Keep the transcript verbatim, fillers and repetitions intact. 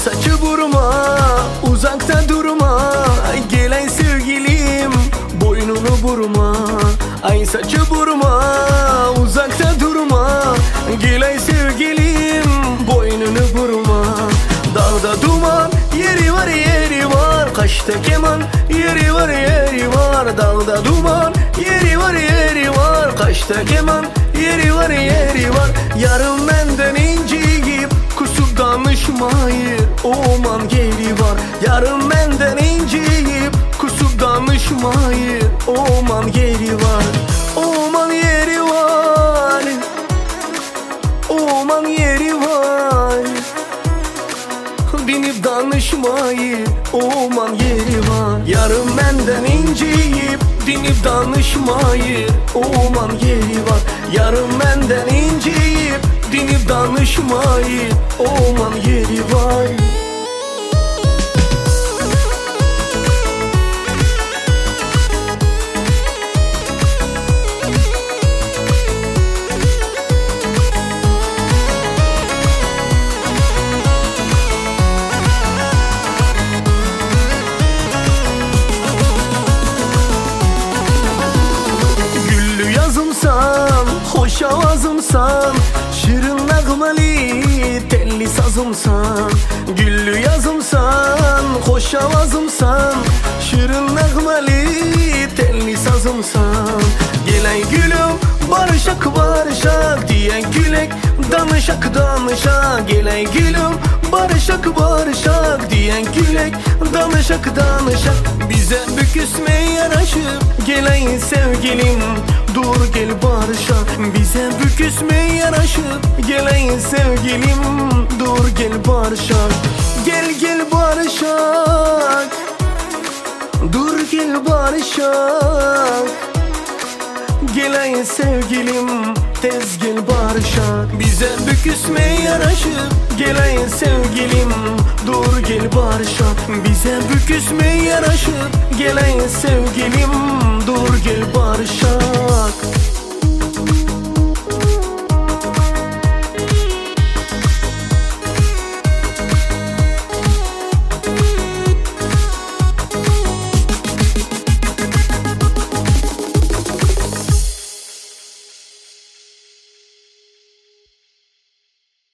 saçı vurma, uzakta durma. Gel sevgilim, boynunu vurma. Ay saçı vurma, uzakta durma. Gel sevgilim, boynunu vurma. Dağda duman, yeri var yeri var. Kaşta keman, yeri var yeri var. Dağda duman, yeri var yeri var. Kaşta keman, yeri var yeri var. Yarım benden inciyip kusup danışmayır. Oman geri var. Yarım benden inciyip kusup danışmayır. Oman geri var. Oman yeri var. Oman yeri var. Binip danışmayı, oman yeri var. Yarım benden inciyip dinip danışmayı, oman yeri var. Yarım benden inciyip dinip danışmayı, oman yeri var. Hoş avazımsan, şirin nağmeli telli sazımsan. Güllü yazımsan, hoş avazımsan, şirin nağmeli telli sazımsan. Gelen gülüm barışak barışak diyen gülek danışak danışak. Gelen gülüm barışak barışak diyen gülek danışak danışak. Bize büküsme yaraşıp gelen sevgilim, dur gel barışak. Bize büküsme yaraşıp gelen sevgilim, dur gel barışak. Gel gel barışak, dur gel barışak. Gelen sevgilim, tez gel barışak. Bize büküsme yaraşıp gelen sevgilim, dur gel barışak. Bize büküsme yaraşıp gelen sevgilim, dur gel barışak.